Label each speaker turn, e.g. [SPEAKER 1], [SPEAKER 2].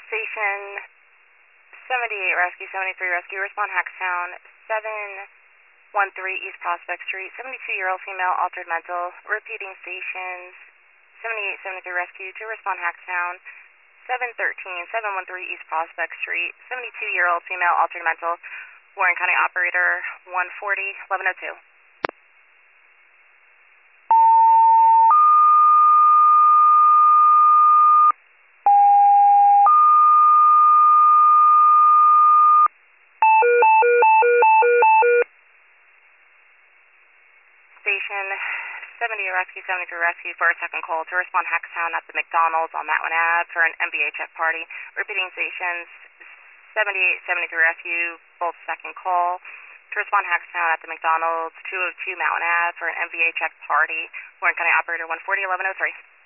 [SPEAKER 1] Station 78 Rescue, 73 Rescue, respond Hackstown, 713 East Prospect Street, 72-year-old female, altered mental. Repeating stations 78, 73 Rescue to respond Hackstown, 713 East Prospect Street, 72-year-old female, altered mental. Warren County Operator 140, 1102. Station 70 Rescue, 73 Rescue for a second call to respond Hackstown at the McDonald's on Matwin Ave for an MBA check party. Repeating stations 78, 73 Rescue, both second call to respond Hackstown at the McDonald's, 202 Matwin Ave for an MBA check party. Warren County Operator 140, 1103.